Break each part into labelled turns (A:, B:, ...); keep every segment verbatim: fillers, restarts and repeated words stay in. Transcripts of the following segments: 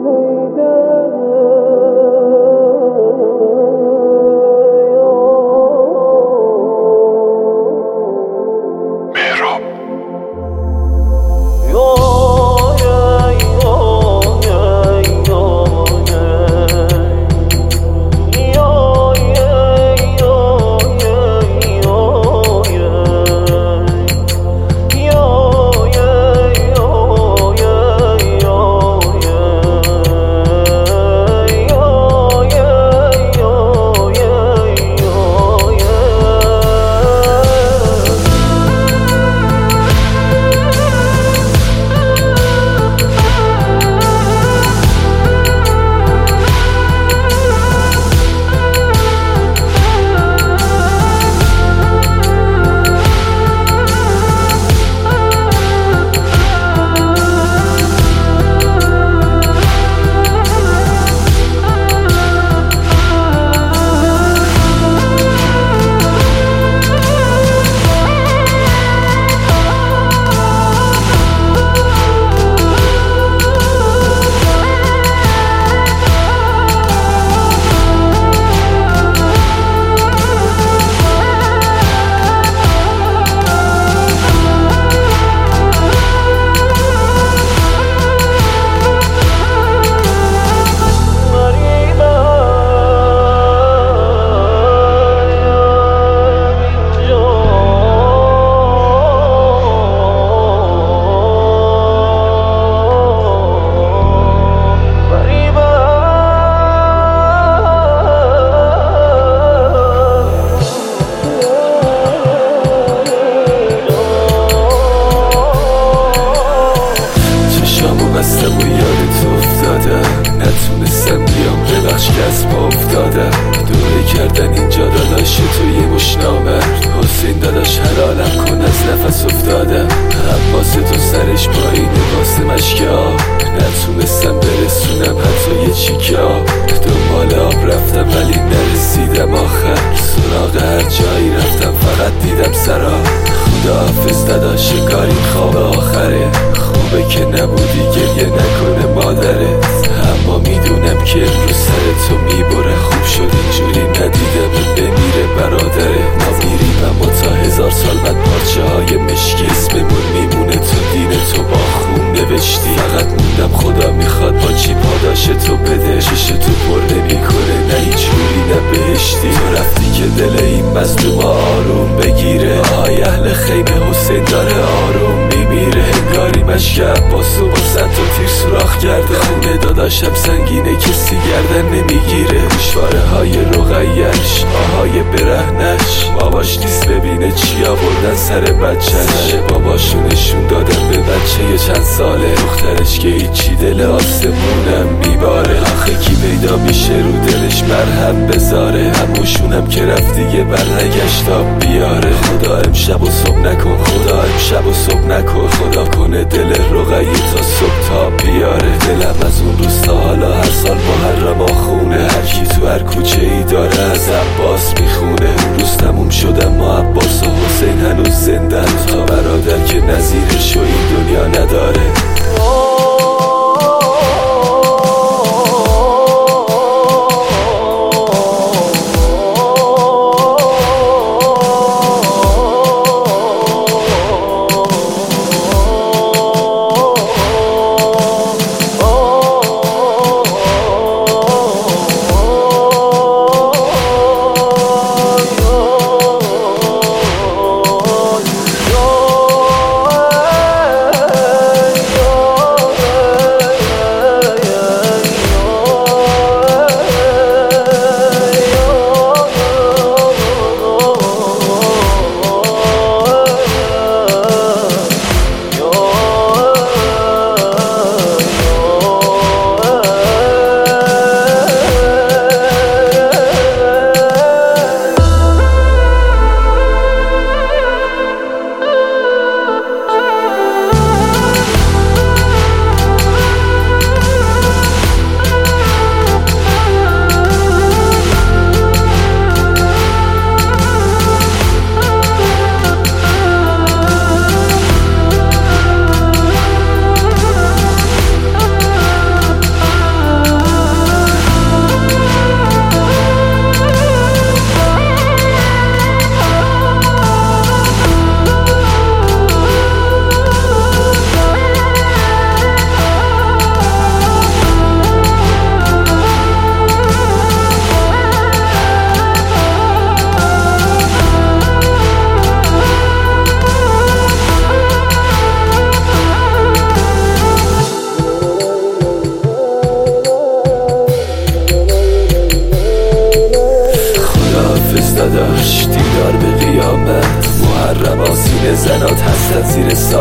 A: نفس افتادم عباس تو سرش پایینه واسه مشک آب نتونستم برسونم حتی یه چیک آب دنبال آب رفتم ولی نرسیدم آخر سراغ هر جایی رفتم فقط دیدم سراب خداحافظ داداش کاری خواب آخره خوبه که نبودی گریه نکنه مادرت اما میدونم که امروز سر تو میبره خوب شد اینجوری ندیدم بمیره برادره ما میریم اما تا هزار سال بعد پارچه های مشکی اسممون میمونه تو دین تو با خون نوشتی فقط موندم خدا میخواد با چی پاداش تو بده چش تو پر نمیکنه نه اینجوری نه بهشتی تو رفتی که دل این مظلوم آروم بگیره آهای اهل خیمه حسین داره آروم میمیره انگاری مشک عباسو با صد تا تیر سوراخ کرده خونه داداشم سنگینه کسی گردن نمیگیره گوشواره های رقیش آهای برهنش باباش نیست ببینه چی آوردن سر بچهش سر باباشونشون دادن به بچه چند ساله دخترش که هیچی دل آسمونم میباره آخه کی پیدا میشه رو دلش مرهم بذاره هموشونم که رفت دیگه برنگشت آب بیاره خدا امشب و صبح نکن خدا امشب و صبح نکن خدا کنه دل رقیه تا صبح تا بیاره دلم از اون روز تا حالا هر سال محرم آخونه هر کی تو هر کوچه ای داره از عباس میخونه اون روز تموم شدم ما عباس و حسین هنوز زندن تا برادر که نظیرشو این دنیا نداره
B: Yo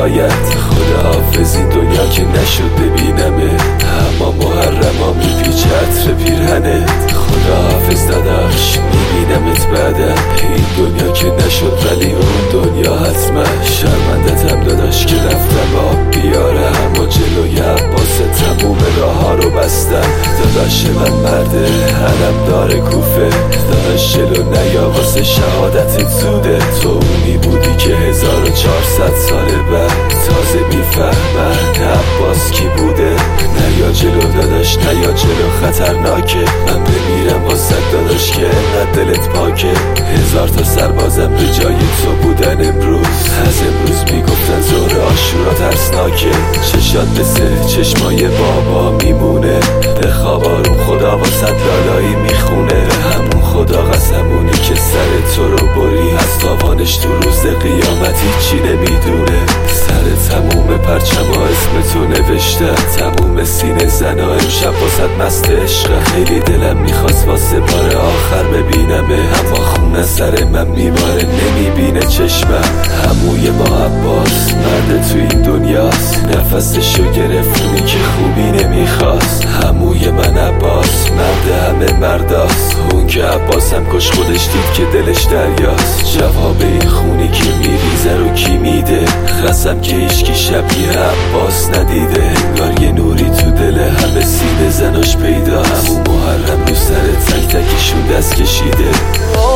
A: شاید خداحافظ این دنیا که نشد ببینمه، اما محرما میپیچه عطر پیرهنه. خداحافظ داداش میبینمت بعدم، این دنیا که نشد ولی اون دنیا حتما. شرمندتم داداش که رفتم آب بیاره، اما جلوی عباس تموم راه ها رو بستم. داداش من مرده علم داره کوفه، داداش جلو نیا واسه شهادت زوده. تو اونی بودی که هزار و چهارصد سال بعد تازه میفهمن عباس کی بوده. نیا جلو داداش نیا جلو خطرناکه، من بمیرم واسه داداش که انقدر دلت پاکه. هزار تا سربازم به جای تو بودن امروز، از امروز میگفتن زهر عاشورا ترسناکه. چشات مثل چشمای بابا میمونه، به خواب آروم خدا واسه لالایی میخونه. همون خدا قسمونی که سر تو رو بری، از تاوانش تو روز قیامت هیچی نمیدونه. سر تموم پرچما اسم تو نوشتم، تموم سینه زنا امشب واسه مست عشق. خیلی دلم میخواست واسه بار آخر ببینمه، اما خون سر من میباره نمیبینه چشمم. هموی ما عباس مرد تو این دنیاست، نفسشو گرفتونی که خوبی نمیخواست. هموی من عباس مرد همه مرداست، اون که عباسم کش خودش دید که دلش دریاست. جواب این خونی که میریزه رو کی میده؟ خستم که هیچکی شبیه عباس ندیده. انگار یه نوری تو دل همه سینه زناش پیدا، همون محرم رو سر تک تکشون دست کشیده.